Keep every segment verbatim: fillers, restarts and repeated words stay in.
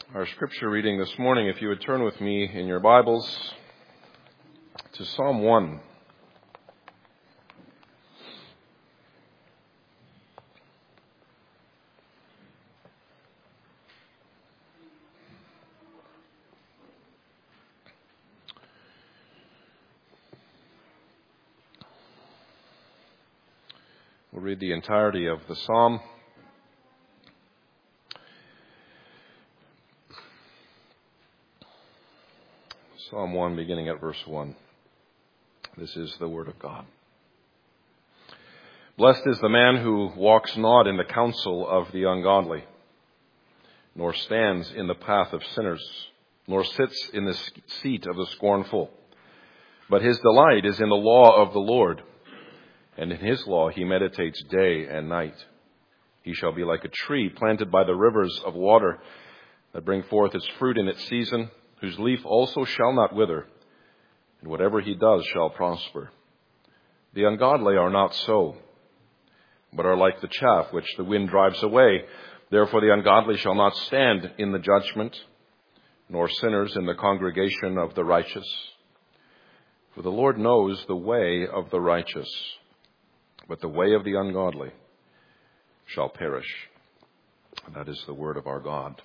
Our scripture reading this morning, if you would turn with me in your Bibles to Psalm one. We'll read the entirety of the psalm. Psalm one, beginning at verse one. This is the word of God. Blessed is the man who walks not in the counsel of the ungodly, nor stands in the path of sinners, nor sits in the seat of the scornful. But his delight is in the law of the Lord, and in his law he meditates day and night. He shall be like a tree planted by the rivers of water, that bring forth its fruit in its season, whose leaf also shall not wither, and whatever he does shall prosper. The ungodly are not so, but are like the chaff which the wind drives away. Therefore the ungodly shall not stand in the judgment, nor sinners in the congregation of the righteous. For the Lord knows the way of the righteous, but the way of the ungodly shall perish. And that is the word of our God.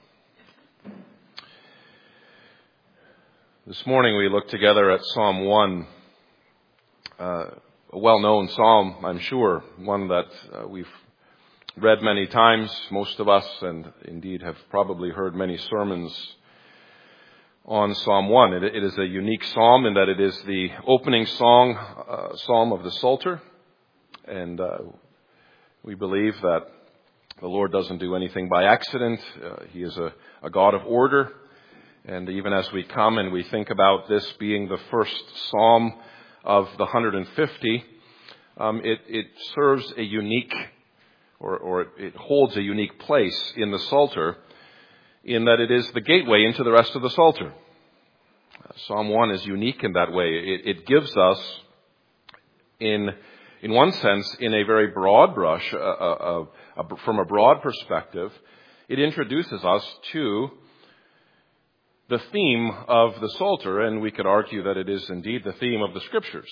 This morning we look together at Psalm one, uh, a well-known psalm, I'm sure, one that uh, we've read many times, most of us, and indeed have probably heard many sermons on Psalm one. It, it is a unique psalm in that it is the opening song, uh, psalm of the Psalter, and uh, we believe that the Lord doesn't do anything by accident. Uh, he is a, a God of order. And even as we come and we think about this being the first psalm of the one hundred fifty, um, it, it serves a unique, or, or it holds a unique place in the Psalter, in that it is the gateway into the rest of the Psalter. Uh, Psalm one is unique in that way. It, it gives us, in in one sense, in a very broad brush, uh, uh, uh, from a broad perspective, it introduces us to the theme of the Psalter, and we could argue that it is indeed the theme of the Scriptures.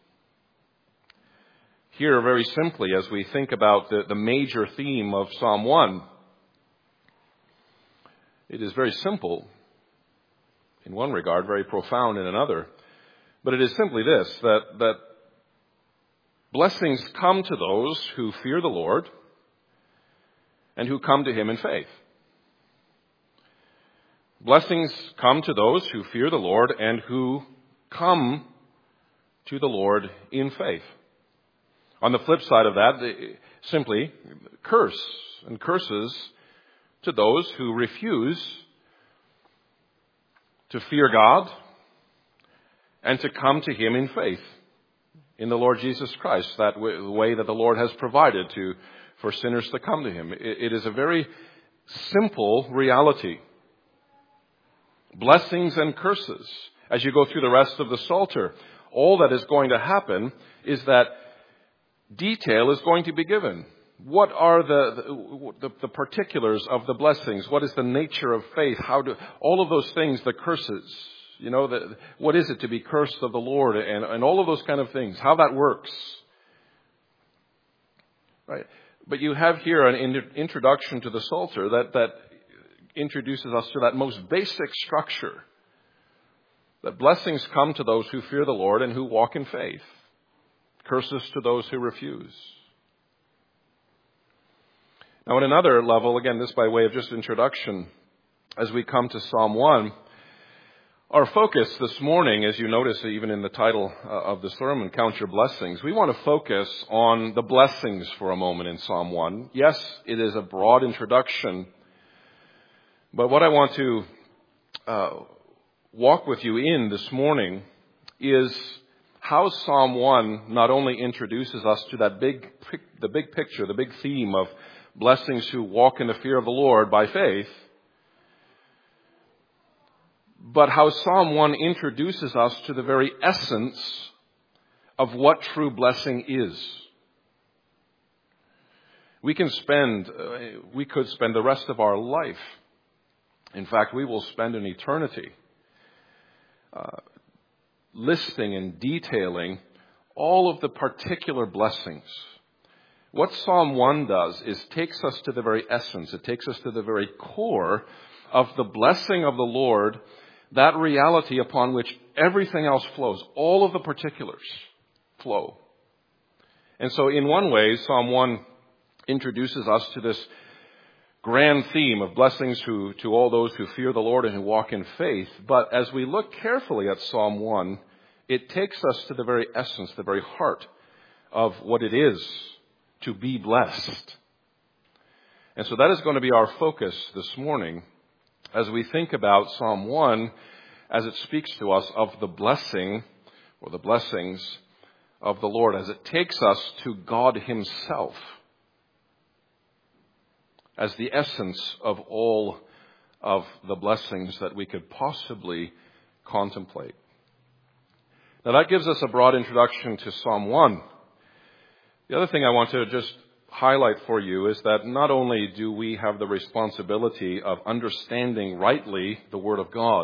Here, very simply, as we think about the, the major theme of Psalm one, it is very simple in one regard, very profound in another. But it is simply this, that, that blessings come to those who fear the Lord and who come to Him in faith. Blessings come to those who fear the Lord and who come to the Lord in faith. On the flip side of that, simply curse and curses to those who refuse to fear God and to come to Him in faith in the Lord Jesus Christ, that w- the way that the Lord has provided to for sinners to come to Him. It, it is a very simple reality. Blessings and curses. As you go through the rest of the Psalter, all that is going to happen is that detail is going to be given. What are the, the, the particulars of the blessings? What is the nature of faith? How do, all of those things, the curses, you know, the, what is it to be cursed of the Lord, and, and all of those kind of things, how that works. Right? But you have here an in, introduction to the Psalter that, that introduces us to that most basic structure, that blessings come to those who fear the Lord and who walk in faith, curses to those who refuse. Now, at another level, again, this by way of just introduction, as we come to Psalm one, our focus this morning, as you notice even in the title of the sermon, Count Your Blessings, we want to focus on the blessings for a moment in Psalm one. Yes, it is a broad introduction, but what I want to uh, walk with you in this morning is how Psalm one not only introduces us to that big, the big picture, the big theme of blessings who walk in the fear of the Lord by faith, but how Psalm one introduces us to the very essence of what true blessing is. We can spend, uh, we could spend the rest of our life In fact, we will spend an eternity uh, listing and detailing all of the particular blessings. What Psalm one does is takes us to the very essence. It takes us to the very core of the blessing of the Lord, that reality upon which everything else flows. All of the particulars flow. And so in one way, Psalm one introduces us to this grand theme of blessings to, to all those who fear the Lord and who walk in faith. But as we look carefully at Psalm one, it takes us to the very essence, the very heart of what it is to be blessed. And so that is going to be our focus this morning as we think about Psalm one as it speaks to us of the blessing or the blessings of the Lord, as it takes us to God himself as the essence of all of the blessings that we could possibly contemplate. Now that gives us a broad introduction to Psalm one. The other thing I want to just highlight for you is that not only do we have the responsibility of understanding rightly the Word of God,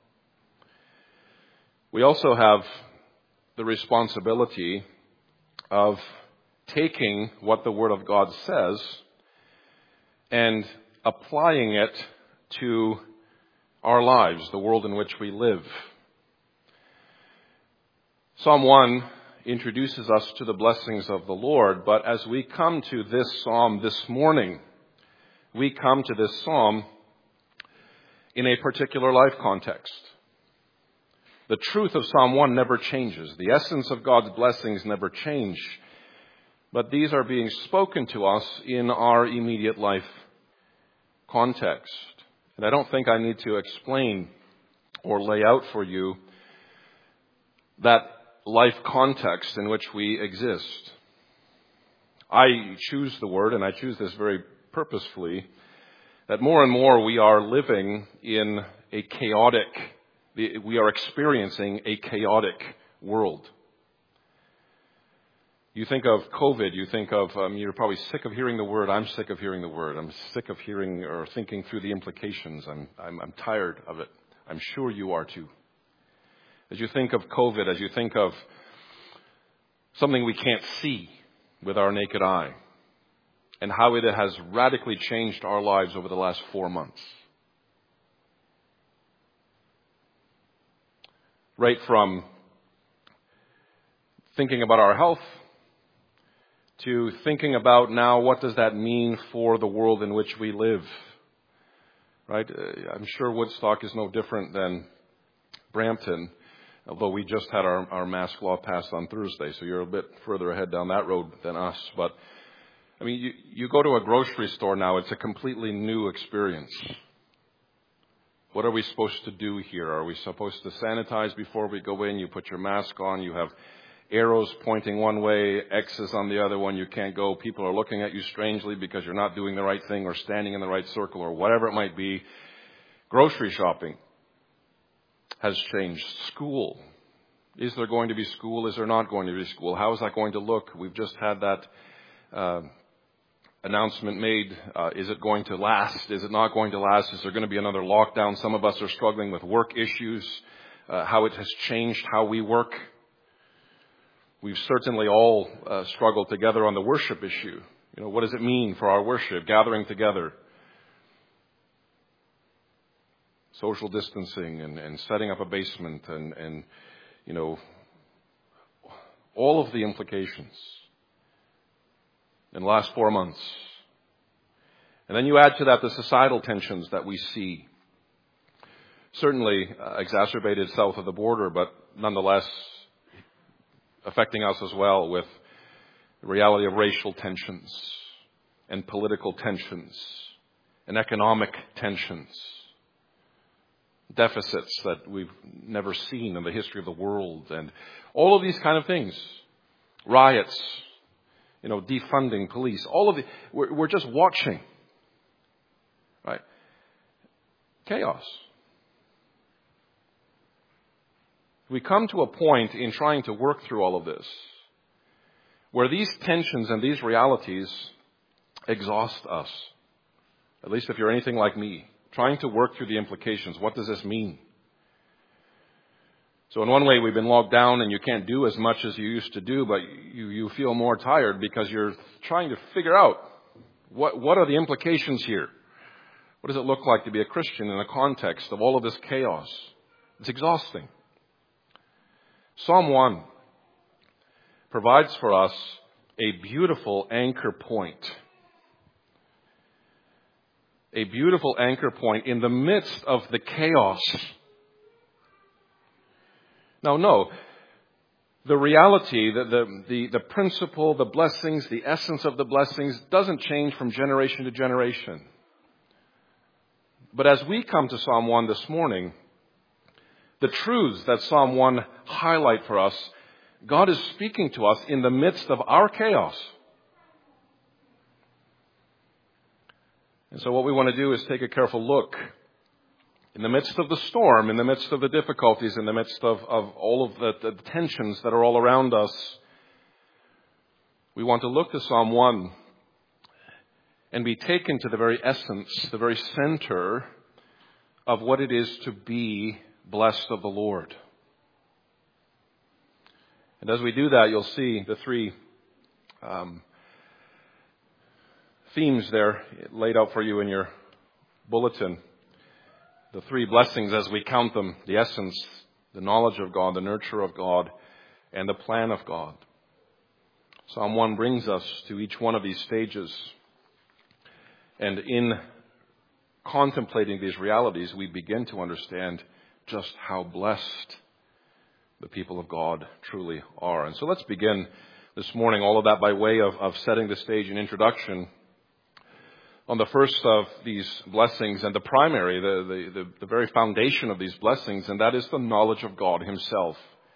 we also have the responsibility of taking what the Word of God says and applying it to our lives, the world in which we live. Psalm one introduces us to the blessings of the Lord, but as we come to this psalm this morning, we come to this psalm in a particular life context. The truth of Psalm one never changes. The essence of God's blessings never change. But these are being spoken to us in our immediate life context. And I don't think I need to explain or lay out for you that life context in which we exist. I choose the word, and I choose this very purposefully, that more and more we are living in a chaotic, we are experiencing a chaotic world. You think of COVID, you think of, um, you're probably sick of hearing the word. I'm sick of hearing the word. I'm sick of hearing or thinking through the implications. I'm, I'm, I'm tired of it. I'm sure you are too. As you think of COVID, as you think of something we can't see with our naked eye, and how it has radically changed our lives over the last four months. Right from thinking about our health to thinking about now what does that mean for the world in which we live. Right? I'm sure Woodstock is no different than Brampton. Although we just had our, our mask law passed on Thursday, so you're a bit further ahead down that road than us. But, I mean, you, you go to a grocery store now, it's a completely new experience. What are we supposed to do here? Are we supposed to sanitize before we go in? You put your mask on, you have arrows pointing one way, X's on the other one, you can't go. People are looking at you strangely because you're not doing the right thing or standing in the right circle or whatever it might be. Grocery shopping has changed. School. Is there going to be school? Is there not going to be school? How is that going to look? We've just had that uh, announcement made. Uh, is it going to last? Is it not going to last? Is there going to be another lockdown? Some of us are struggling with work issues, uh, how it has changed how we work. We've certainly all uh, struggled together on the worship issue. You know, what does it mean for our worship, gathering together? Social distancing and, and setting up a basement and, and, you know, all of the implications in the last four months. And then you add to that the societal tensions that we see, certainly uh, exacerbated south of the border, but nonetheless affecting us as well with the reality of racial tensions and political tensions and economic tensions. Deficits that we've never seen in the history of the world, and all of these kind of things. Riots, you know, defunding police, all of the, we're, we're just watching, right? Chaos. We come to a point in trying to work through all of this where these tensions and these realities exhaust us. At least if you're anything like me. trying to work through the implications. What does this mean? So in one way, we've been locked down and you can't do as much as you used to do, but you, you feel more tired because you're trying to figure out what, what are the implications here? What does it look like to be a Christian in the context of all of this chaos? It's exhausting. Psalm one provides for us a beautiful anchor point. A beautiful anchor point in the midst of the chaos. Now, no, the reality, the, the, the, the principle, the blessings, the essence of the blessings doesn't change from generation to generation. But as we come to Psalm one this morning, the truths that Psalm one highlight for us, God is speaking to us in the midst of our chaos. And so what we want to do is take a careful look. In the midst of the storm, in the midst of the difficulties, in the midst of, of all of the, the tensions that are all around us, we want to look to Psalm one and be taken to the very essence, the very center of what it is to be blessed of the Lord. And as we do that, you'll see the three um, themes there laid out for you in your bulletin. The three blessings as we count them, the essence, the knowledge of God, the nurture of God, and the plan of God. Psalm one brings us to each one of these stages. And in contemplating these realities, we begin to understand just how blessed the people of God truly are. And so let's begin this morning, all of that by way of, of setting the stage and introduction on the first of these blessings and the primary, the, the, the, the very foundation of these blessings, and that is the knowledge of God himself.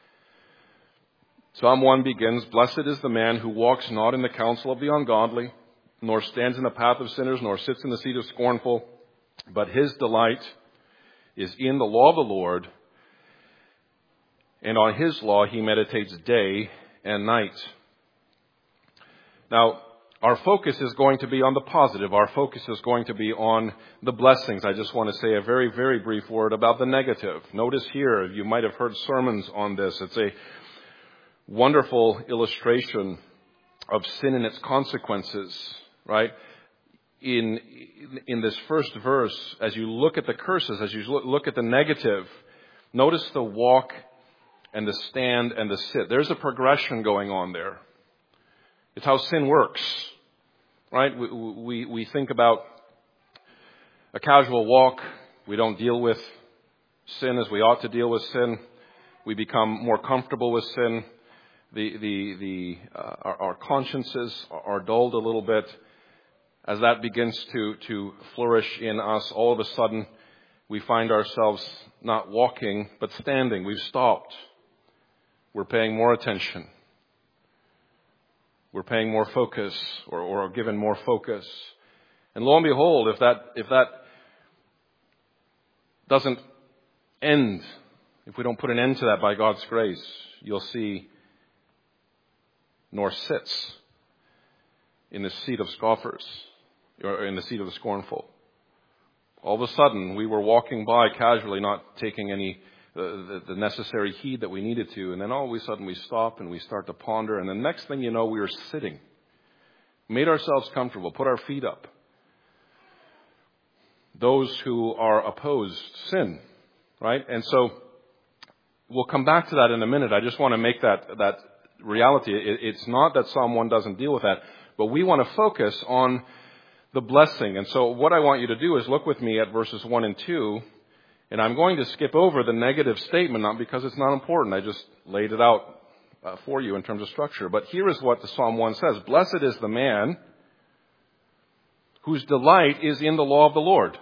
Psalm one begins, "Blessed is the man who walks not in the counsel of the ungodly, nor stands in the path of sinners, nor sits in the seat of scornful, but his delight is in the law of the Lord, and on his law he meditates day and night." Now, our focus is going to be on the positive. Our focus is going to be on the blessings. I just want to say a very, very brief word about the negative. Notice here, you might have heard sermons on this. It's a wonderful illustration of sin and its consequences, right? In, in this first verse, as you look at the curses, as you look at the negative, notice the walk and the stand and the sit. There's a progression going on there. It's how sin works, right? We, we, we think about a casual walk. We don't deal with sin as we ought to deal with sin. We become more comfortable with sin. The, the, the, uh, our, our consciences are dulled a little bit. As that begins to, to flourish in us, all of a sudden we find ourselves not walking, but standing. We've stopped. We're paying more attention. We're paying more focus, or, or given more focus. And lo and behold, if that, if that doesn't end, if we don't put an end to that by God's grace, you'll see nor sits in the seat of scoffers, or in the seat of the scornful. All of a sudden, we were walking by casually, not taking any The, the necessary heed that we needed to. And then all of a sudden we stop and we start to ponder. And the next thing you know, we are sitting. Made ourselves comfortable. Put our feet up. Those who are opposed sin. Right? And so we'll come back to that in a minute. I just want to make that, that reality. It, it's not that Psalm one doesn't deal with that. But we want to focus on the blessing. And so what I want you to do is look with me at verses one and two. And I'm going to skip over the negative statement, not because it's not important. I just laid it out uh, for you in terms of structure. But here is what the Psalm one says. "Blessed is the man whose delight is in the law of the Lord."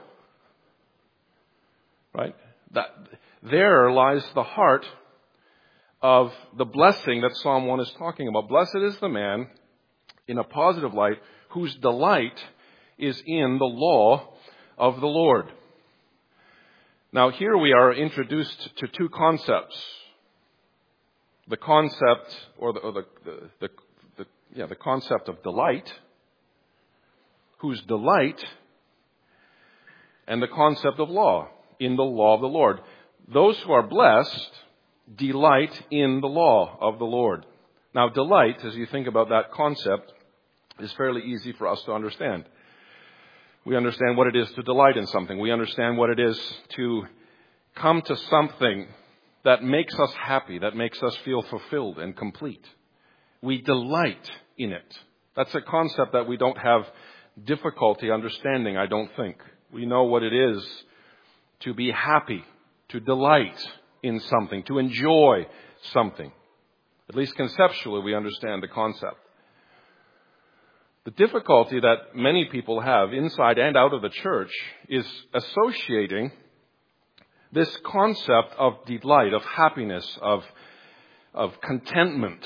Right? That, there lies the heart of the blessing that Psalm one is talking about. Blessed is the man, in a positive light, whose delight is in the law of the Lord. Now, here we are introduced to two concepts. The concept, or the, or the, the, the, the, yeah, the concept of delight, whose delight and the concept of law, in the law of the Lord. Those who are blessed delight in the law of the Lord. Now, delight, as you think about that concept, is fairly easy for us to understand. We understand what it is to delight in something. We understand what it is to come to something that makes us happy, that makes us feel fulfilled and complete. We delight in it. That's a concept that we don't have difficulty understanding, I don't think. We know what it is to be happy, to delight in something, to enjoy something. At least conceptually, we understand the concept. The difficulty that many people have inside and out of the church is associating this concept of delight, of happiness, of, of contentment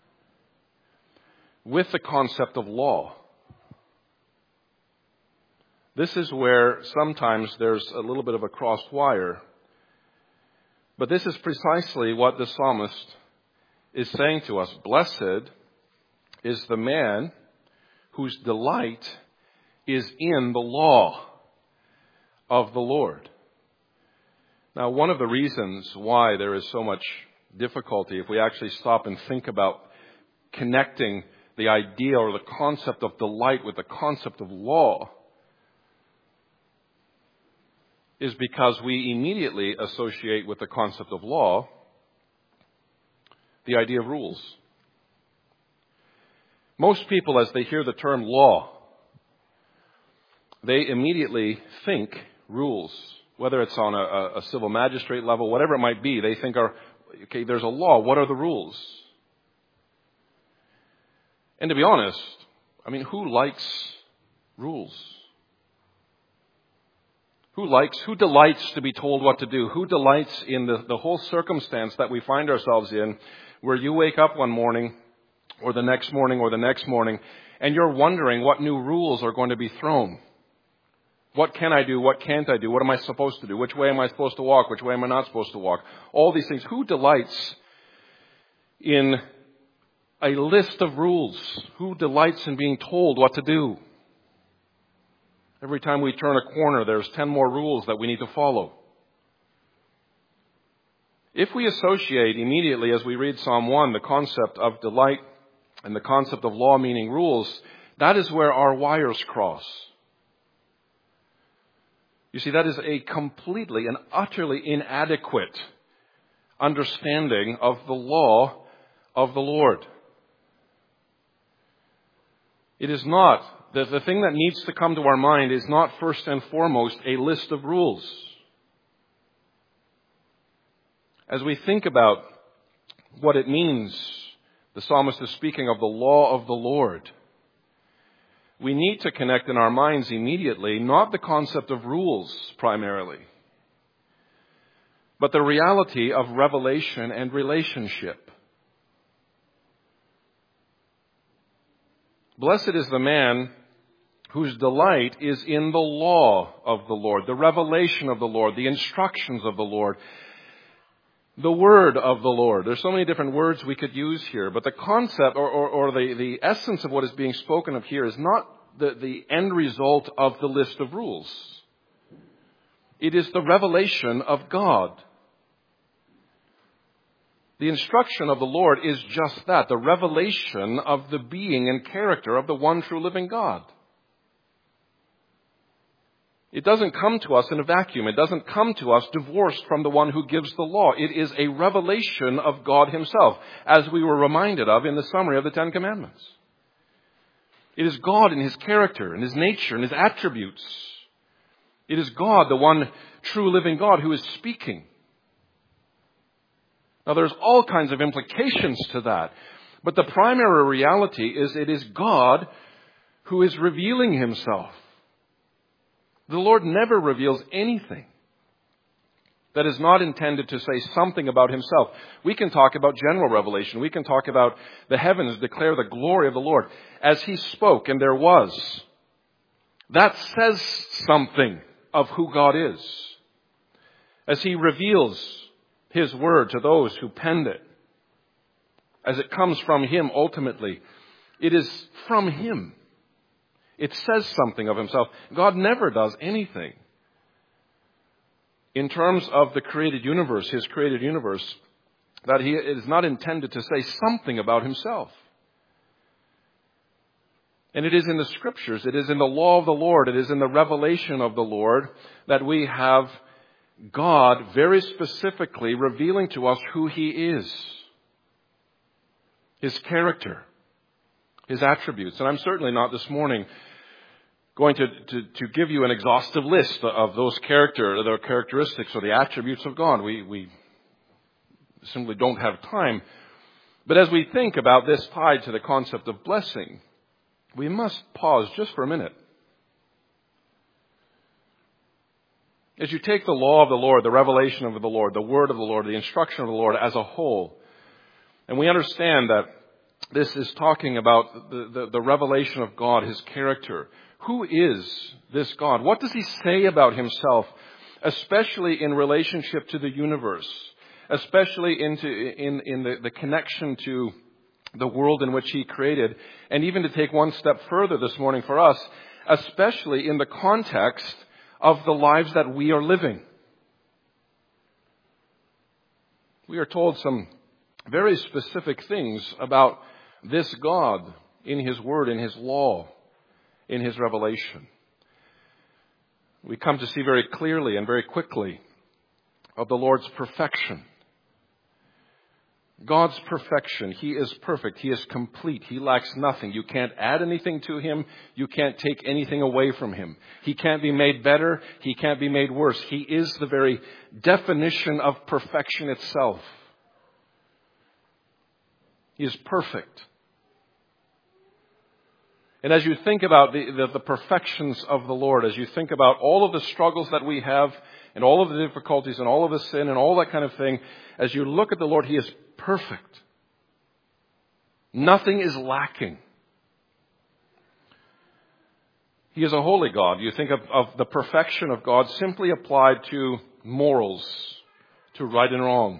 with the concept of law. This is where sometimes there's a little bit of a crossed wire. But this is precisely what the psalmist is saying to us. Blessed is the man whose delight is in the law of the Lord. Now, one of the reasons why there is so much difficulty, if we actually stop and think about connecting the idea or the concept of delight with the concept of law, is because we immediately associate with the concept of law the idea of rules. Most people, as they hear the term law, they immediately think rules. Whether it's on a, a civil magistrate level, whatever it might be, they think, are, okay, there's a law. What are the rules? And to be honest, I mean, who likes rules? Who likes, who delights to be told what to do? Who delights in the, the whole circumstance that we find ourselves in, where you wake up one morning, or the next morning, or the next morning, and you're wondering what new rules are going to be thrown? What can I do? What can't I do? What am I supposed to do? Which way am I supposed to walk? Which way am I not supposed to walk? All these things. Who delights in a list of rules? Who delights in being told what to do? Every time we turn a corner, there's ten more rules that we need to follow. If we associate immediately, as we read Psalm one, the concept of delight and the concept of law, meaning rules, that is where our wires cross. You see, that is a completely and utterly inadequate understanding of the law of the Lord. It is not, the, the thing that needs to come to our mind is not first and foremost a list of rules. As we think about what it means, the psalmist is speaking of the law of the Lord. We need to connect in our minds immediately, not the concept of rules primarily, but the reality of revelation and relationship. Blessed is the man whose delight is in the law of the Lord, the revelation of the Lord, the instructions of the Lord, the word of the Lord. There's so many different words we could use here, but the concept or, or, or the, the essence of what is being spoken of here is not the, the end result of the list of rules. It is the revelation of God. The instruction of the Lord is just that, the revelation of the being and character of the one true living God. It doesn't come to us in a vacuum. It doesn't come to us divorced from the one who gives the law. It is a revelation of God himself, as we were reminded of in the summary of the Ten Commandments. It is God in his character, in his nature, in his attributes. It is God, the one true living God, who is speaking. Now, there's all kinds of implications to that. But the primary reality is it is God who is revealing himself. The Lord never reveals anything that is not intended to say something about himself. We can talk about general revelation. We can talk about the heavens declare the glory of the Lord. As he spoke, and there was, that says something of who God is. As he reveals his word to those who penned it, as it comes from him ultimately, it is from him. It says something of himself. God never does anything in terms of the created universe, his created universe, that he is not intended to say something about himself. And it is in the Scriptures, it is in the law of the Lord, it is in the revelation of the Lord that we have God very specifically revealing to us who he is, his character, his attributes. And I'm certainly not this morning going to, to, to give you an exhaustive list of those character, the characteristics or the attributes of God. We, we simply don't have time. But as we think about this tied to the concept of blessing, we must pause just for a minute. As you take the law of the Lord, the revelation of the Lord, the word of the Lord, the instruction of the Lord as a whole, and we understand that this is talking about the, the, the revelation of God, his character. Who is this God? What does he say about himself, especially in relationship to the universe, especially into in, in the, the connection to the world in which he created, and even to take one step further this morning for us, especially in the context of the lives that we are living. We are told some very specific things about this God in his word, in his law, in his revelation. We come to see very clearly and very quickly of the Lord's perfection. God's perfection. He is perfect. He is complete. He lacks nothing. You can't add anything to him. You can't take anything away from him. He can't be made better. He can't be made worse. He is the very definition of perfection itself. He is perfect. And as you think about the, the, the perfections of the Lord, as you think about all of the struggles that we have and all of the difficulties and all of the sin and all that kind of thing, as you look at the Lord, he is perfect. Nothing is lacking. He is a holy God. You think of, of the perfection of God simply applied to morals, to right and wrong.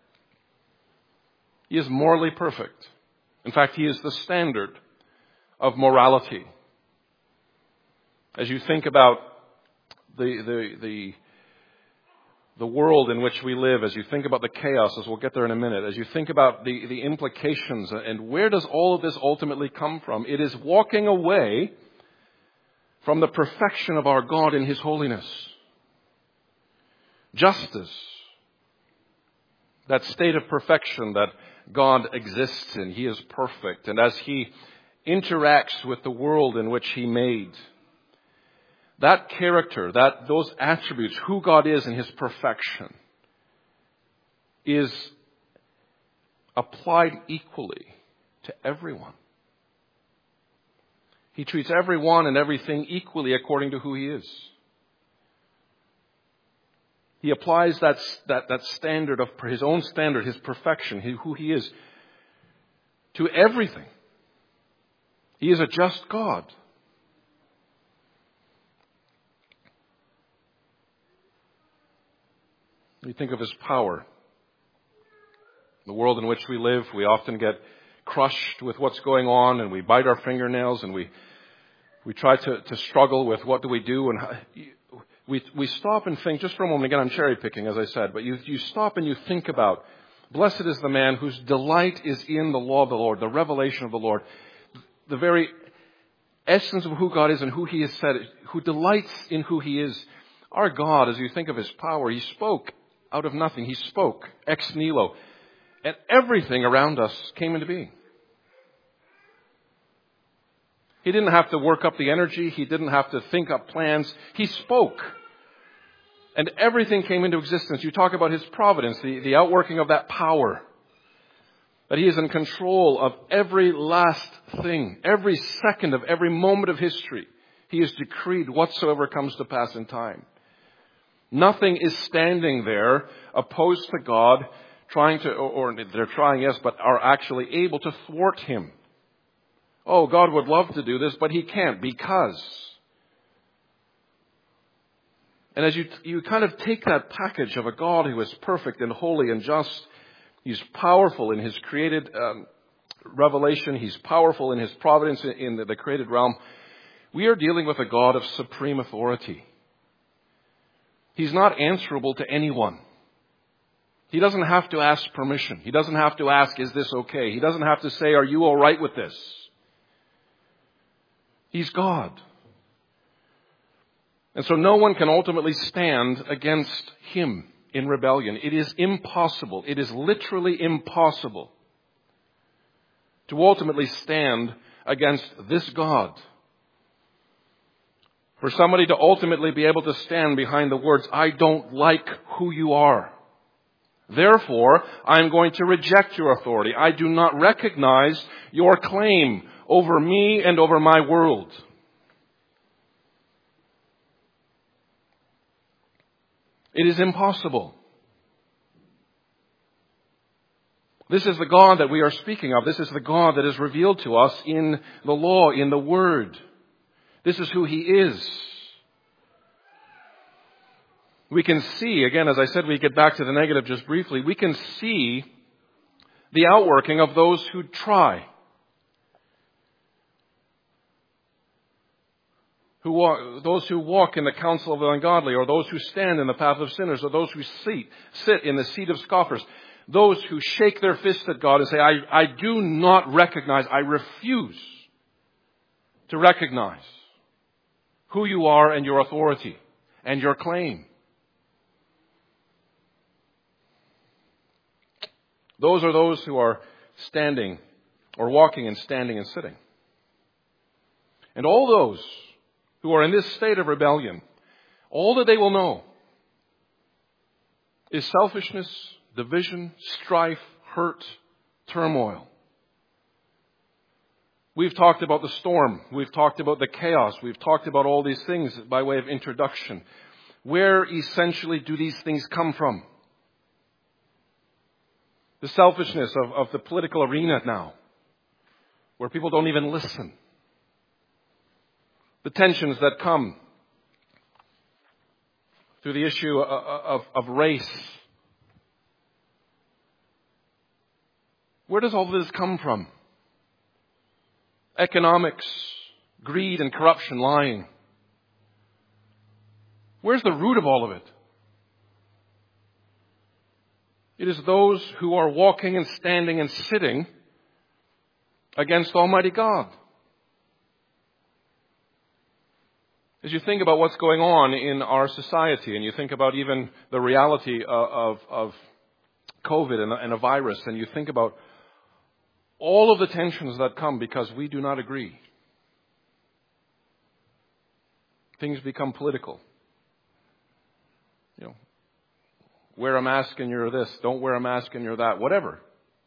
He is morally perfect. In fact, he is the standard of morality. As you think about the, the, the, the world in which we live, as you think about the chaos, as we'll get there in a minute, as you think about the, the implications and where does all of this ultimately come from? It is walking away from the perfection of our God in his holiness. Justice. That state of perfection that God exists in. He is perfect. And as he interacts with the world in which he made, that character, that those attributes, who God is in his perfection, is applied equally to everyone. He treats everyone and everything equally according to who he is. He applies that, that, that standard of his own standard, his perfection, who he is, to everything. He is a just God. We think of his power. The world in which we live, we often get crushed with what's going on, and we bite our fingernails, and we we try to, to struggle with what do we do, and how, we we stop and think, just for a moment, again I'm cherry picking as I said, but you you stop and you think about, blessed is the man whose delight is in the law of the Lord, the revelation of the Lord, the very essence of who God is and who he has said, who delights in who he is. Our God, as you think of his power, he spoke out of nothing. He spoke ex nihilo, and everything around us came into being. He didn't have to work up the energy. He didn't have to think up plans. He spoke. And everything came into existence. You talk about his providence, the, the outworking of that power. That he is in control of every last thing, every second of every moment of history. He has decreed whatsoever comes to pass in time. Nothing is standing there opposed to God, trying to, or, or they're trying, yes, but are actually able to thwart him. Oh, God would love to do this, but he can't because. And as you you kind of take that package of a God who is perfect and holy and just, he's powerful in his created um, revelation, he's powerful in his providence in, in the, the created realm. We are dealing with a God of supreme authority. He's not answerable to anyone. He doesn't have to ask permission. He doesn't have to ask, is this okay? He doesn't have to say, are you all right with this? He's God. And so no one can ultimately stand against him in rebellion. It is impossible. It is literally impossible to ultimately stand against this God. For somebody to ultimately be able to stand behind the words, I don't like who you are. Therefore, I'm going to reject your authority. I do not recognize your claim over me and over my world. It is impossible. This is the God that we are speaking of. This is the God that is revealed to us in the law, in the Word. This is who He is. We can see, again, as I said, we get back to the negative just briefly, we can see the outworking of those who try. Who walk, those who walk in the counsel of the ungodly, or those who stand in the path of sinners, or those who sit, sit in the seat of scoffers. Those who shake their fist at God and say, I, I do not recognize, I refuse to recognize who you are and your authority and your claim. Those are those who are standing or walking and standing and sitting. And all those who are in this state of rebellion, all that they will know is selfishness, division, strife, hurt, turmoil. We've talked about the storm. We've talked about the chaos. We've talked about all these things by way of introduction. Where essentially do these things come from? The selfishness of, of the political arena now, where people don't even listen. The tensions that come through the issue of, of, of race. Where does all this come from? Economics, greed and corruption, lying. Where's the root of all of it? It is those who are walking and standing and sitting against Almighty God. As you think about what's going on in our society, and you think about even the reality of, of, of COVID and, and a virus, and you think about all of the tensions that come because we do not agree. Things become political. You know, wear a mask and you're this, don't wear a mask and you're that, whatever.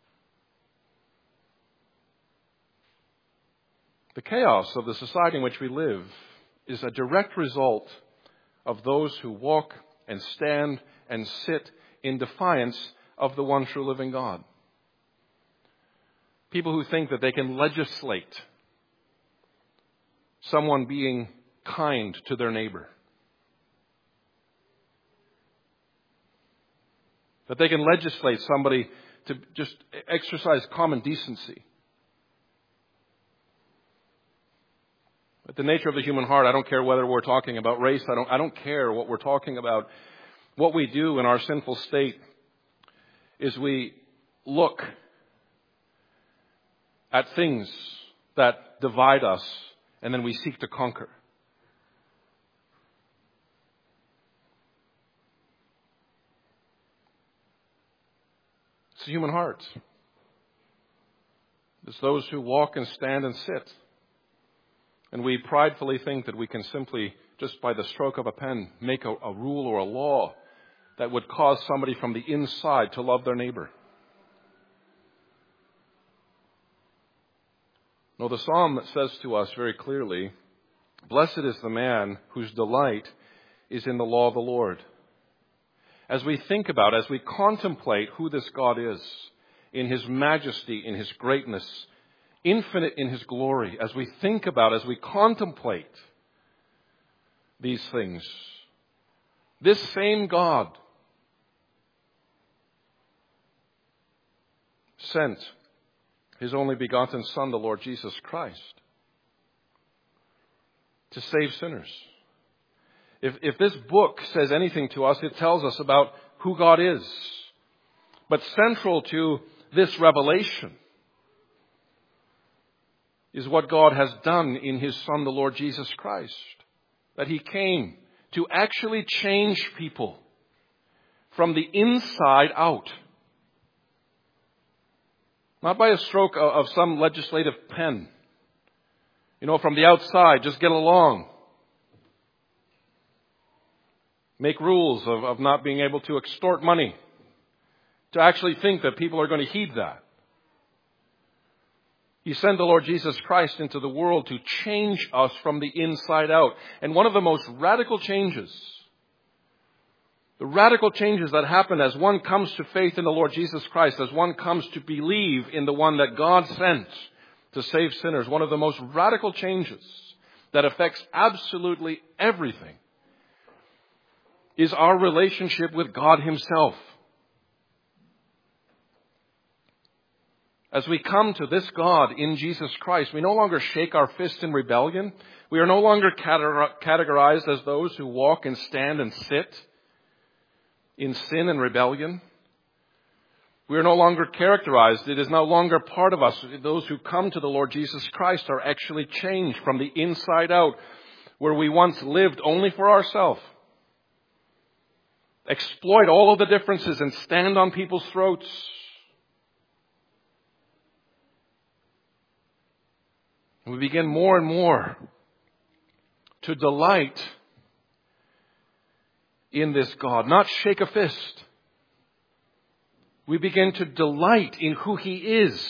The chaos of the society in which we live is a direct result of those who walk and stand and sit in defiance of the one true living God. People who think that they can legislate someone being kind to their neighbor. That they can legislate somebody to just exercise common decency. But the nature of the human heart, I don't care whether we're talking about race, I don't, I don't care what we're talking about. What we do in our sinful state is we look at things that divide us and then we seek to conquer. It's the human heart. It's those who walk and stand and sit. And we pridefully think that we can simply, just by the stroke of a pen, make a, a rule or a law that would cause somebody from the inside to love their neighbor. No, the psalm says to us very clearly, blessed is the man whose delight is in the law of the Lord. As we think about, as we contemplate who this God is, in His majesty, in His greatness, infinite in His glory, as we think about, as we contemplate these things, this same God sent His only begotten Son, the Lord Jesus Christ, to save sinners. If, if this book says anything to us, it tells us about who God is. But central to this revelation is what God has done in His Son, the Lord Jesus Christ. That He came to actually change people from the inside out. Not by a stroke of some legislative pen. You know, from the outside, just get along. Make rules of, of not being able to extort money. To actually think that people are going to heed that. He sent the Lord Jesus Christ into the world to change us from the inside out. And one of the most radical changes, the radical changes that happen as one comes to faith in the Lord Jesus Christ, as one comes to believe in the one that God sent to save sinners, one of the most radical changes that affects absolutely everything is our relationship with God Himself. As we come to this God in Jesus Christ, we no longer shake our fist in rebellion. We are no longer categorized as those who walk and stand and sit in sin and rebellion. We are no longer characterized. It is no longer part of us. Those who come to the Lord Jesus Christ are actually changed from the inside out, where we once lived only for ourselves. Exploit all of the differences and stand on people's throats. We begin more and more to delight in this God, not shake a fist. We begin to delight in who He is.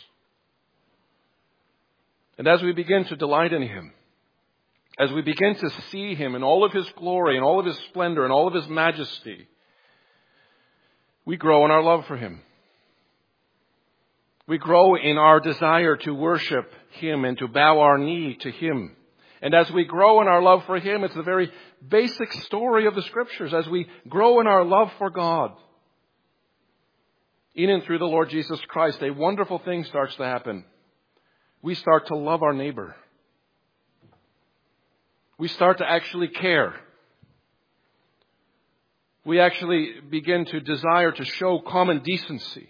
And as we begin to delight in Him, as we begin to see Him in all of His glory and all of His splendor and all of His majesty, we grow in our love for Him. We grow in our desire to worship Him and to bow our knee to Him. And as we grow in our love for Him, it's the very basic story of the Scriptures. As we grow in our love for God, in and through the Lord Jesus Christ, a wonderful thing starts to happen. We start to love our neighbor. We start to actually care. We actually begin to desire to show common decency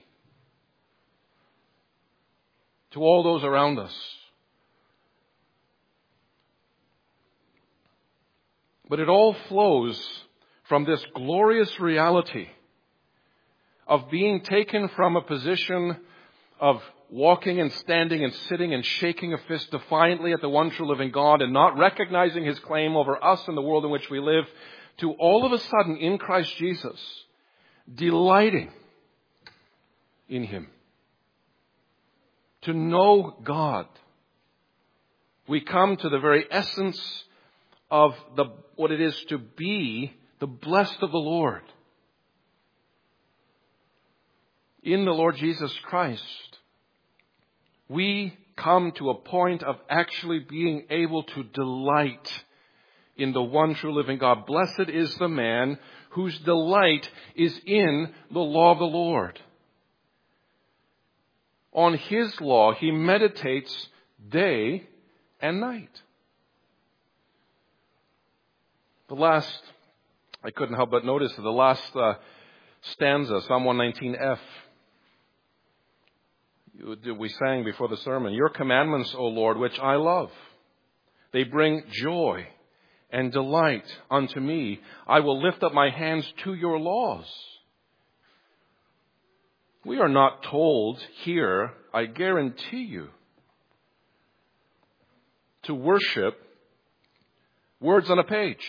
to all those around us. But it all flows from this glorious reality of being taken from a position of walking and standing and sitting and shaking a fist defiantly at the one true living God and not recognizing His claim over us and the world in which we live, to all of a sudden in Christ Jesus, delighting in Him. To know God. We come to the very essence of the what it is to be the blessed of the Lord. In the Lord Jesus Christ, we come to a point of actually being able to delight in the one true living God. Blessed is the man whose delight is in the law of the Lord. On His law, he meditates day and night. The last, I couldn't help but notice the last uh, stanza, Psalm one nineteen F. We sang before the sermon, Your commandments, O Lord, which I love, they bring joy and delight unto me. I will lift up my hands to your laws. We are not told here, I guarantee you, to worship words on a page.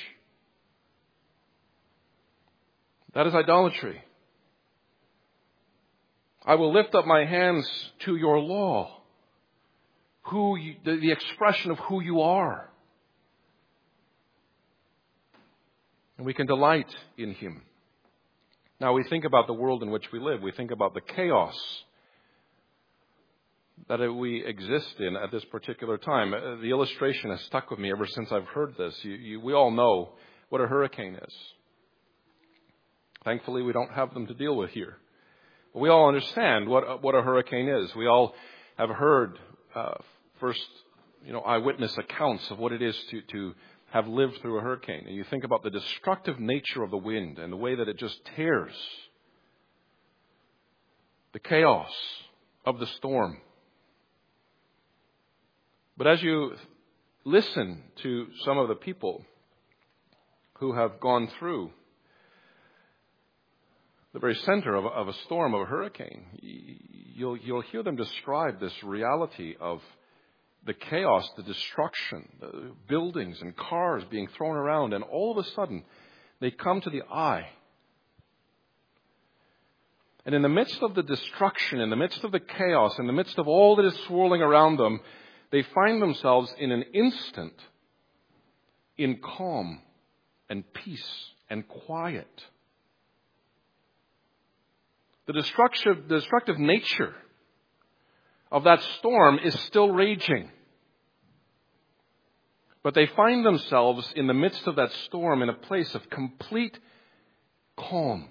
That is idolatry. I will lift up my hands to your law. Who you, the, the expression of who you are. And we can delight in Him. Now we think about the world in which we live. We think about the chaos that we exist in at this particular time. The illustration has stuck with me ever since I've heard this. You, you, we all know what a hurricane is. Thankfully, we don't have them to deal with here. But we all understand what, what a hurricane is. We all have heard uh, first, you know, eyewitness accounts of what it is to, to have lived through a hurricane, and you think about the destructive nature of the wind and the way that it just tears, the chaos of the storm. But as you listen to some of the people who have gone through the very center of a, of a storm, of a hurricane, you'll, you'll hear them describe this reality of the chaos, the destruction, the buildings and cars being thrown around, and all of a sudden they come to the eye. And in the midst of the destruction, in the midst of the chaos, in the midst of all that is swirling around them, they find themselves in an instant in calm and peace and quiet. The destructive, the destructive nature of that storm is still raging. But they find themselves in the midst of that storm in a place of complete calm.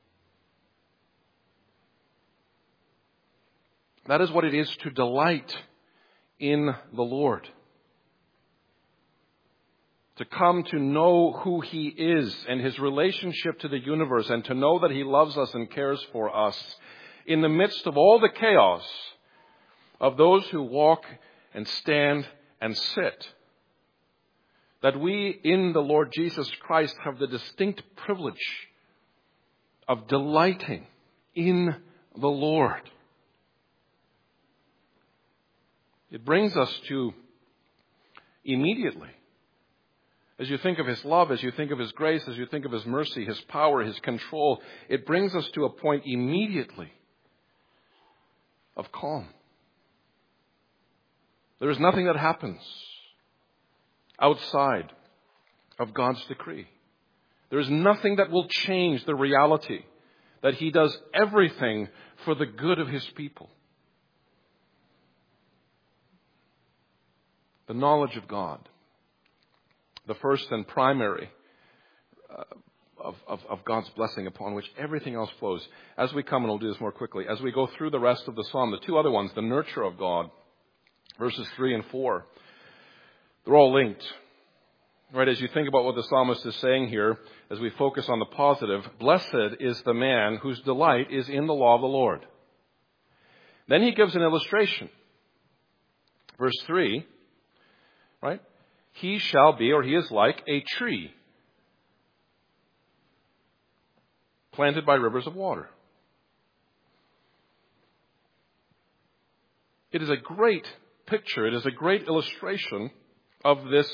That is what it is to delight in the Lord. To come to know who He is and His relationship to the universe, and to know that He loves us and cares for us in the midst of all the chaos of those who walk and stand and sit. That we in the Lord Jesus Christ have the distinct privilege of delighting in the Lord. It brings us to immediately, as you think of His love, as you think of His grace, as you think of His mercy, His power, His control, it brings us to a point immediately of calm. There is nothing that happens outside of God's decree. There is nothing that will change the reality that He does everything for the good of His people. The knowledge of God, the first and primary uh, of, of, of God's blessing upon which everything else flows. As we come, and we'll do this more quickly, as we go through the rest of the psalm, the two other ones, the nurture of God, verses three and four, they're all linked. Right, as you think about what the psalmist is saying here, as we focus on the positive, blessed is the man whose delight is in the law of the Lord. Then he gives an illustration. Verse three, right? He shall be, or he is like a tree planted by rivers of water. It is a great picture. It is a great illustration of this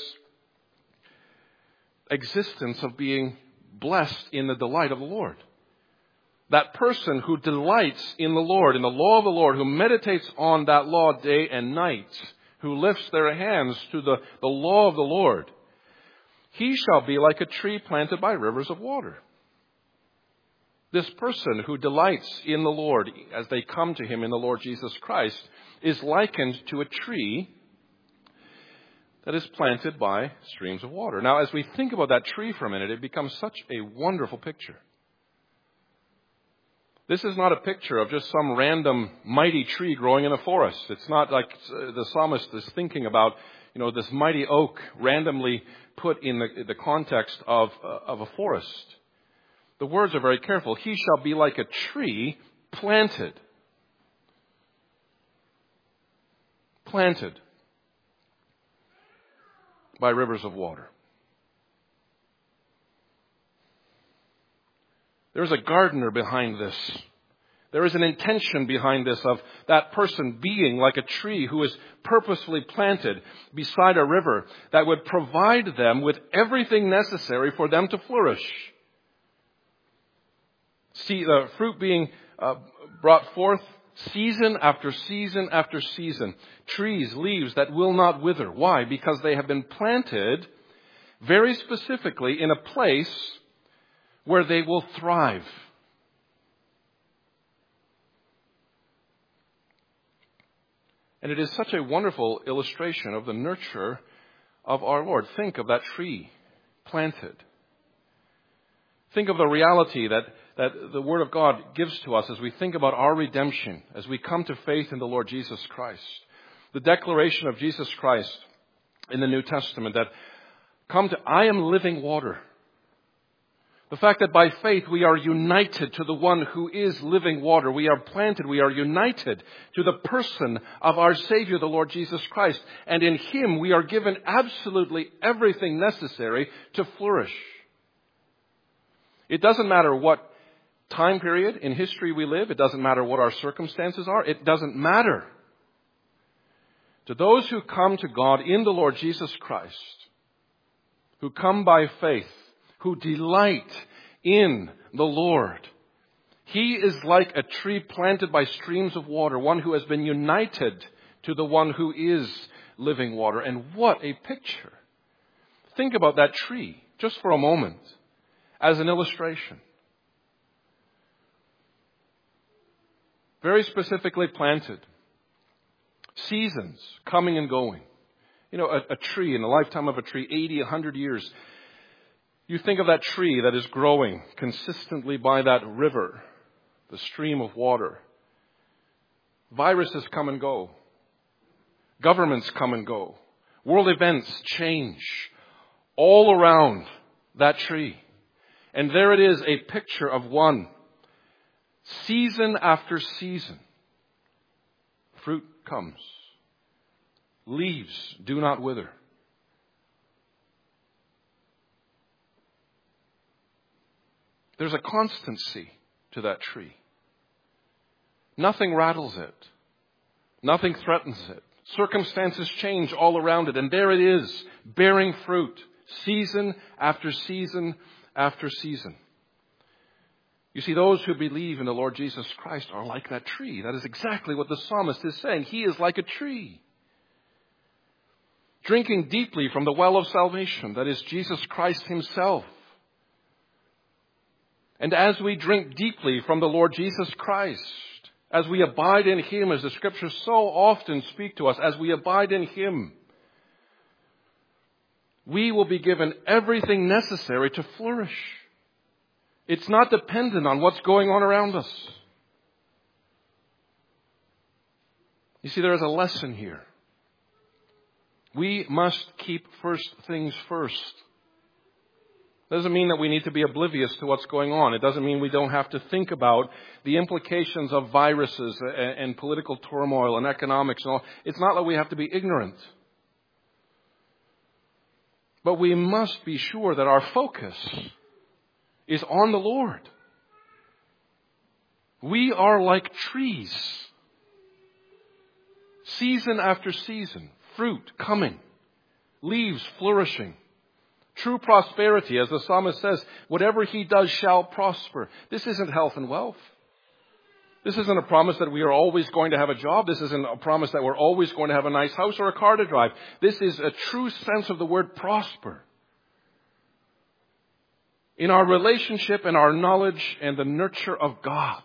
existence of being blessed in the delight of the Lord. That person who delights in the Lord, in the law of the Lord, who meditates on that law day and night, who lifts their hands to the, the law of the Lord, he shall be like a tree planted by rivers of water. This person who delights in the Lord as they come to Him in the Lord Jesus Christ is likened to a tree that is planted by streams of water. Now, as we think about that tree for a minute, it becomes such a wonderful picture. This is not a picture of just some random mighty tree growing in a forest. It's not like the psalmist is thinking about, you know, this mighty oak randomly put in the, the context of, uh, of a forest. The words are very careful. He shall be like a tree planted. Planted by rivers of water. There's a gardener behind this. There is an intention behind this of that person being like a tree who is purposefully planted beside a river that would provide them with everything necessary for them to flourish. See the fruit being uh, brought forth season after season after season. Trees, leaves that will not wither. Why? Because they have been planted very specifically in a place where they will thrive. And it is such a wonderful illustration of the nurture of our Lord. Think of that tree planted. Think of the reality that, that the Word of God gives to us as we think about our redemption, as we come to faith in the Lord Jesus Christ. The declaration of Jesus Christ in the New Testament that come to, I am living water. The fact that by faith we are united to the one who is living water. We are planted, we are united to the person of our Savior, the Lord Jesus Christ. And in Him we are given absolutely everything necessary to flourish. It doesn't matter what time period in history we live. It doesn't matter what our circumstances are. It doesn't matter. To those who come to God in the Lord Jesus Christ, who come by faith, who delight in the Lord, He is like a tree planted by streams of water, one who has been united to the one who is living water. And what a picture. Think about that tree just for a moment as an illustration. Very specifically planted. Seasons coming and going. You know, a, a tree, in the lifetime of a tree, eighty, one hundred years. You think of that tree that is growing consistently by that river, the stream of water. Viruses come and go. Governments come and go. World events change all around that tree. And there it is, a picture of one. Season after season, fruit comes. Leaves do not wither. There's a constancy to that tree. Nothing rattles it. Nothing threatens it. Circumstances change all around it, and there it is, bearing fruit, season after season after season. You see, those who believe in the Lord Jesus Christ are like that tree. That is exactly what the psalmist is saying. He is like a tree, drinking deeply from the well of salvation, that is Jesus Christ Himself. And as we drink deeply from the Lord Jesus Christ, as we abide in Him, as the Scriptures so often speak to us, as we abide in Him, we will be given everything necessary to flourish. It's not dependent on what's going on around us. You see, there is a lesson here. We must keep first things first. Doesn't mean that we need to be oblivious to what's going on. It doesn't mean we don't have to think about the implications of viruses and, and political turmoil and economics and all. It's not that we have to be ignorant. But we must be sure that our focus is on the Lord. We are like trees. Season after season, fruit coming, leaves flourishing. True prosperity, as the psalmist says, whatever he does shall prosper. This isn't health and wealth. This isn't a promise that we are always going to have a job. This isn't a promise that we're always going to have a nice house or a car to drive. This is a true sense of the word prosper. In our relationship and our knowledge and the nurture of God.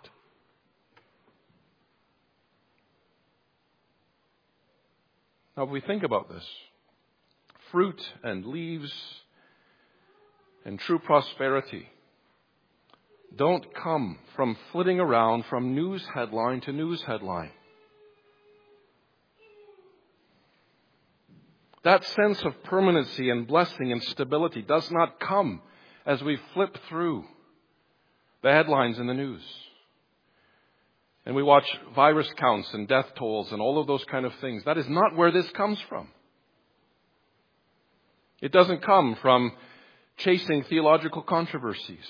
Now, if we think about this, fruit and leaves and true prosperity don't come from flitting around from news headline to news headline. That sense of permanency and blessing and stability does not come as we flip through the headlines in the news. And we watch virus counts and death tolls and all of those kind of things. That is not where this comes from. It doesn't come from chasing theological controversies.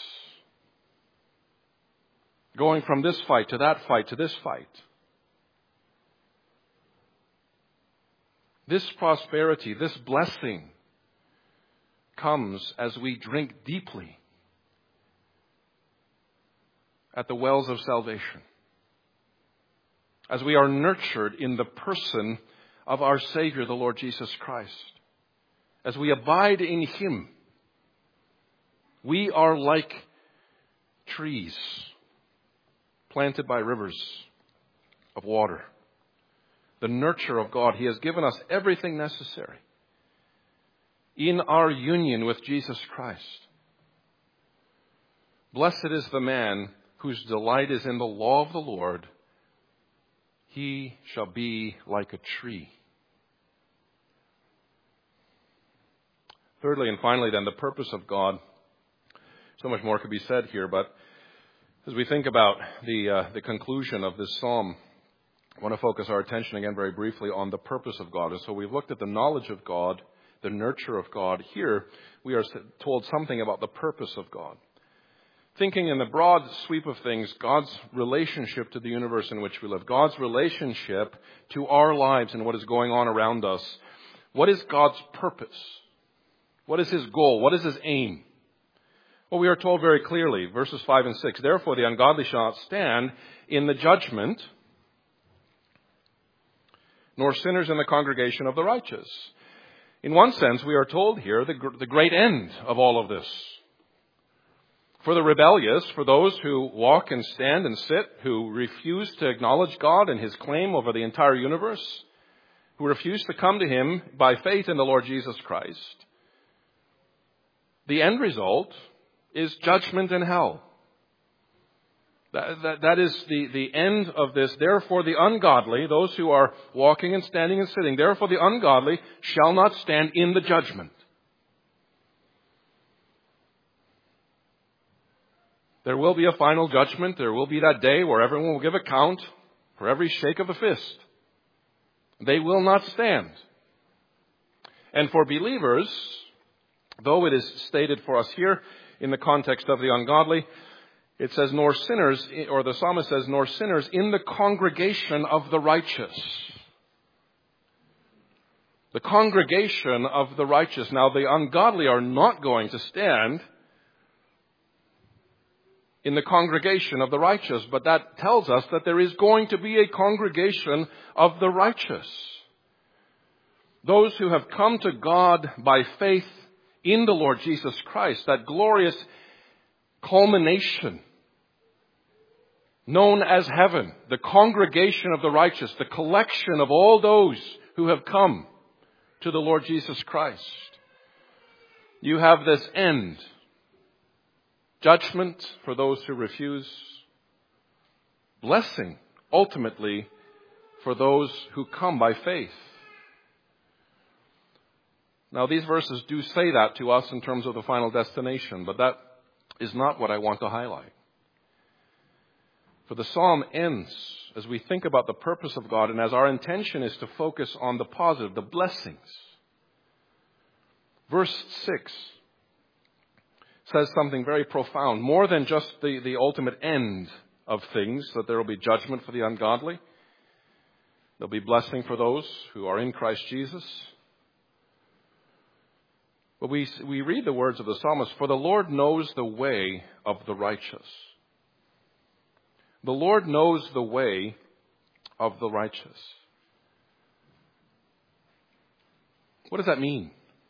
Going from this fight to that fight to this fight. This prosperity, this blessing comes as we drink deeply at the wells of salvation. As we are nurtured in the person of our Savior, the Lord Jesus Christ. As we abide in Him, we are like trees planted by rivers of water. The nurture of God, He has given us everything necessary in our union with Jesus Christ. Blessed is the man whose delight is in the law of the Lord. He shall be like a tree. Thirdly and finally then, the purpose of God. So much more could be said here, but as we think about the uh, the conclusion of this psalm, I want to focus our attention again very briefly on the purpose of God. And so we've looked at the knowledge of God, the nurture of God. Here we are told something about the purpose of God. Thinking in the broad sweep of things, God's relationship to the universe in which we live, God's relationship to our lives and what is going on around us. What is God's purpose? What is His goal? What is His aim? Well, we are told very clearly, verses five and six, therefore the ungodly shall not stand in the judgment, nor sinners in the congregation of the righteous. In one sense, we are told here the, the great end of all of this. For the rebellious, for those who walk and stand and sit, who refuse to acknowledge God and His claim over the entire universe, who refuse to come to Him by faith in the Lord Jesus Christ, the end result is judgment in hell. That, that, that is the, the end of this. Therefore the ungodly, those who are walking and standing and sitting, therefore the ungodly shall not stand in the judgment. There will be a final judgment. There will be that day where everyone will give account for every shake of a fist. They will not stand. And for believers, though it is stated for us here in the context of the ungodly, it says, nor sinners, or the psalmist says, nor sinners in the congregation of the righteous. The congregation of the righteous. Now, the ungodly are not going to stand in the congregation of the righteous, but that tells us that there is going to be a congregation of the righteous. Those who have come to God by faith in the Lord Jesus Christ, that glorious culmination known as heaven, the congregation of the righteous, the collection of all those who have come to the Lord Jesus Christ. You have this end. Judgment for those who refuse. Blessing, ultimately, for those who come by faith. Now, these verses do say that to us in terms of the final destination, but that is not what I want to highlight. For the psalm ends as we think about the purpose of God and as our intention is to focus on the positive, the blessings. Verse six says something very profound, more than just the, the ultimate end of things, that there will be judgment for the ungodly. There'll be blessing for those who are in Christ Jesus. But we, we read the words of the psalmist, for the Lord knows the way of the righteous. The Lord knows the way of the righteous. What does that mean?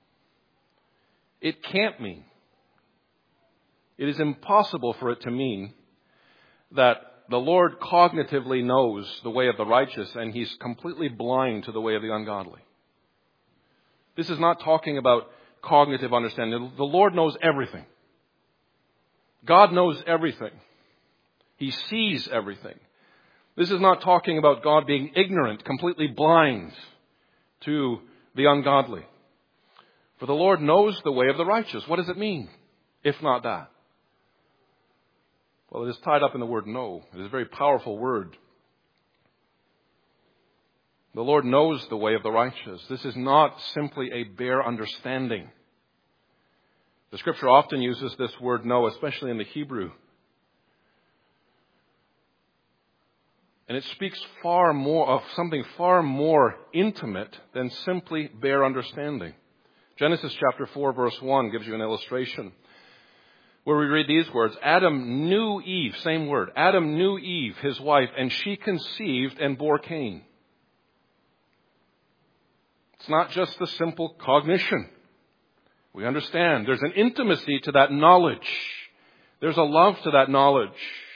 It can't mean. It is impossible for it to mean that the Lord cognitively knows the way of the righteous and He's completely blind to the way of the ungodly. This is not talking about cognitive understanding. The Lord knows everything. God knows everything. He sees everything. This is not talking about God being ignorant, completely blind to the ungodly. For the Lord knows the way of the righteous. What does it mean, if not that? Well, it is tied up in the word know. It is a very powerful word. The Lord knows the way of the righteous. This is not simply a bare understanding. The Scripture often uses this word know, especially in the Hebrew. And it speaks far more of something far more intimate than simply bare understanding. Genesis chapter four, verse one gives you an illustration where we read these words. Adam knew Eve, same word. Adam knew Eve, his wife, and she conceived and bore Cain. It's not just the simple cognition. We understand there's an intimacy to that knowledge. There's a love to that knowledge.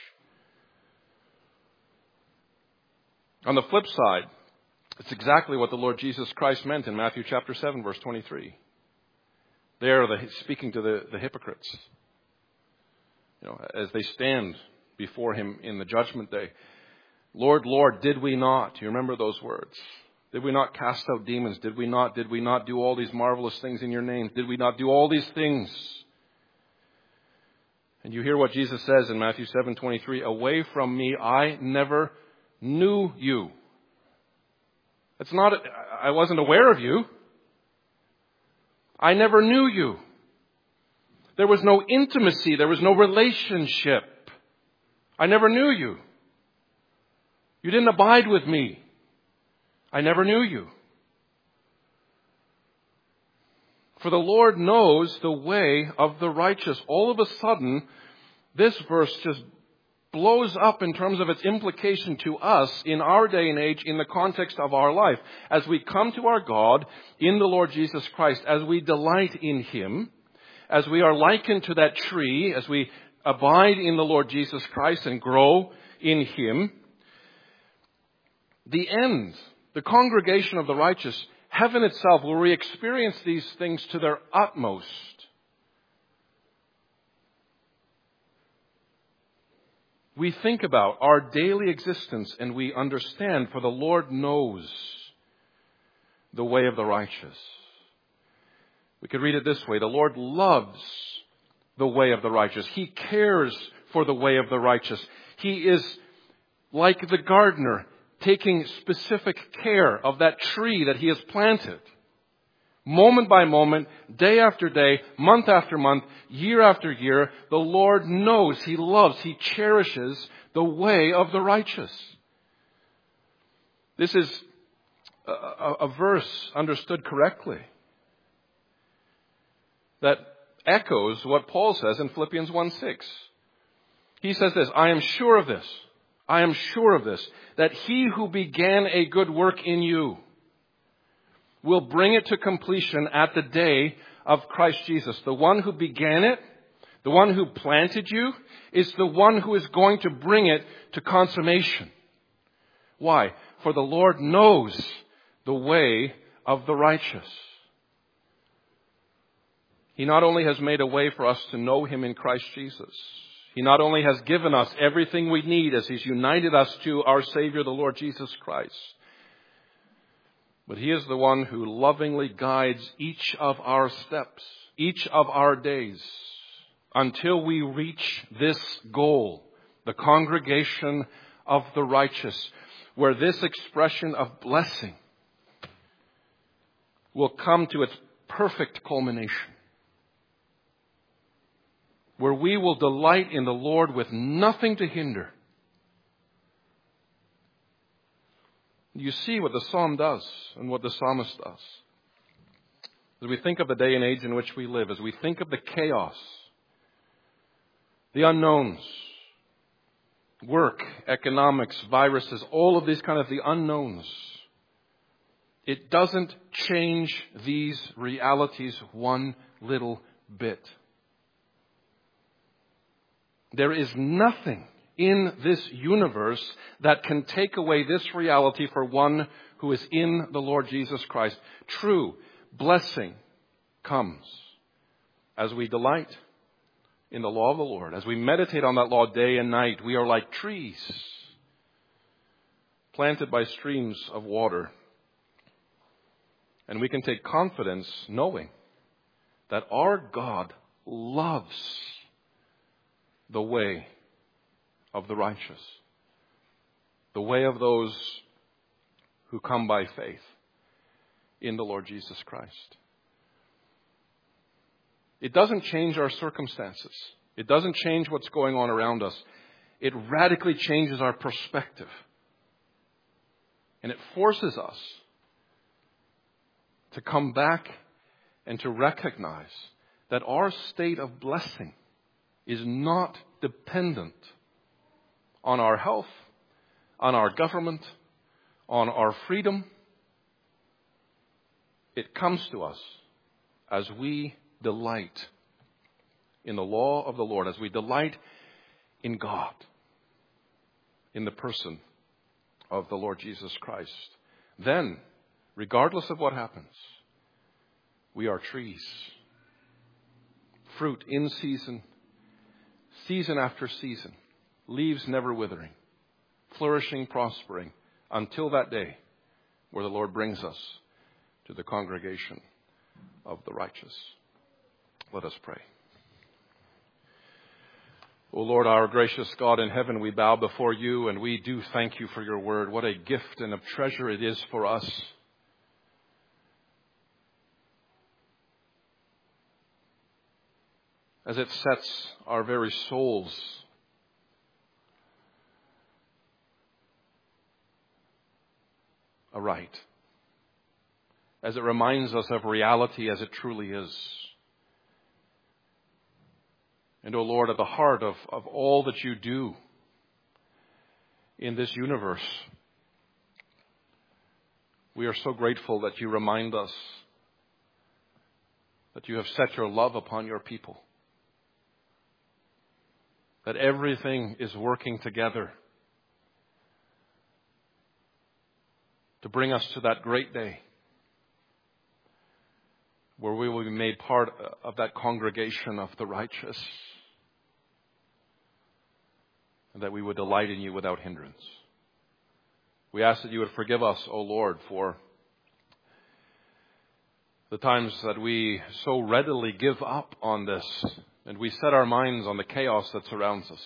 On the flip side, it's exactly what the Lord Jesus Christ meant in Matthew chapter seven, verse twenty-three. There, the, speaking to the, the hypocrites, you know, as they stand before Him in the judgment day. Lord, Lord, did we not? You remember those words? Did we not cast out demons? Did we not? Did we not do all these marvelous things in your name? Did we not do all these things? And you hear what Jesus says in Matthew seven twenty-three, away from me, I never knew you. It's not, I wasn't aware of you. I never knew you. There was no intimacy. There was no relationship. I never knew you. You didn't abide with me. I never knew you. For the Lord knows the way of the righteous. All of a sudden, this verse just blows up in terms of its implication to us in our day and age in the context of our life. As we come to our God in the Lord Jesus Christ, as we delight in Him, as we are likened to that tree, as we abide in the Lord Jesus Christ and grow in Him, the end, the congregation of the righteous, heaven itself, where we experience these things to their utmost, we think about our daily existence and we understand, for the Lord knows the way of the righteous. We could read it this way: the Lord loves the way of the righteous. He cares for the way of the righteous. He is like the gardener, taking specific care of that tree that He has planted. Moment by moment, day after day, month after month, year after year, the Lord knows, He loves, He cherishes the way of the righteous. This is a, a, a verse understood correctly that echoes what Paul says in Philippians one six. He says this, I am sure of this, I am sure of this, that He who began a good work in you will bring it to completion at the day of Christ Jesus. The one who began it, the one who planted you, is the one who is going to bring it to consummation. Why? For the Lord knows the way of the righteous. He not only has made a way for us to know Him in Christ Jesus, He not only has given us everything we need as He's united us to our Savior, the Lord Jesus Christ, but He is the one who lovingly guides each of our steps, each of our days, until we reach this goal, the congregation of the righteous, where this expression of blessing will come to its perfect culmination, where we will delight in the Lord with nothing to hinder. You see what the psalm does and what the psalmist does. As we think of the day and age in which we live, as we think of the chaos, the unknowns, work, economics, viruses, all of these kind of the unknowns, it doesn't change these realities one little bit. There is nothing in this universe that can take away this reality for one who is in the Lord Jesus Christ. True blessing comes as we delight in the law of the Lord. As we meditate on that law day and night, we are like trees planted by streams of water. And we can take confidence knowing that our God loves the way of the righteous, the way of those who come by faith in the Lord Jesus Christ. It doesn't change our circumstances. It doesn't change what's going on around us. It radically changes our perspective. And it forces us to come back and to recognize that our state of blessing is not dependent on our health, on our government, on our freedom. It comes to us as we delight in the law of the Lord, as we delight in God, in the person of the Lord Jesus Christ. Then, regardless of what happens, we are trees. Fruit in season, season after season, leaves never withering, flourishing, prospering, until that day where the Lord brings us to the congregation of the righteous. Let us pray. O Lord, our gracious God in heaven, we bow before you and we do thank you for your word. What a gift and a treasure it is for us. As it sets our very souls aright. As it reminds us of reality as it truly is. And, O Lord, at the heart of, of all that you do in this universe, we are so grateful that you remind us that you have set your love upon your people. That everything is working together to bring us to that great day where we will be made part of that congregation of the righteous, and that we would delight in you without hindrance. We ask that you would forgive us, O Lord, for the times that we so readily give up on this and we set our minds on the chaos that surrounds us.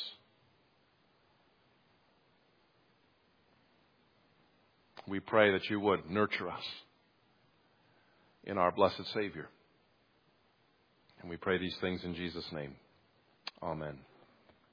We pray that you would nurture us in our blessed Savior. And we pray these things in Jesus' name. Amen.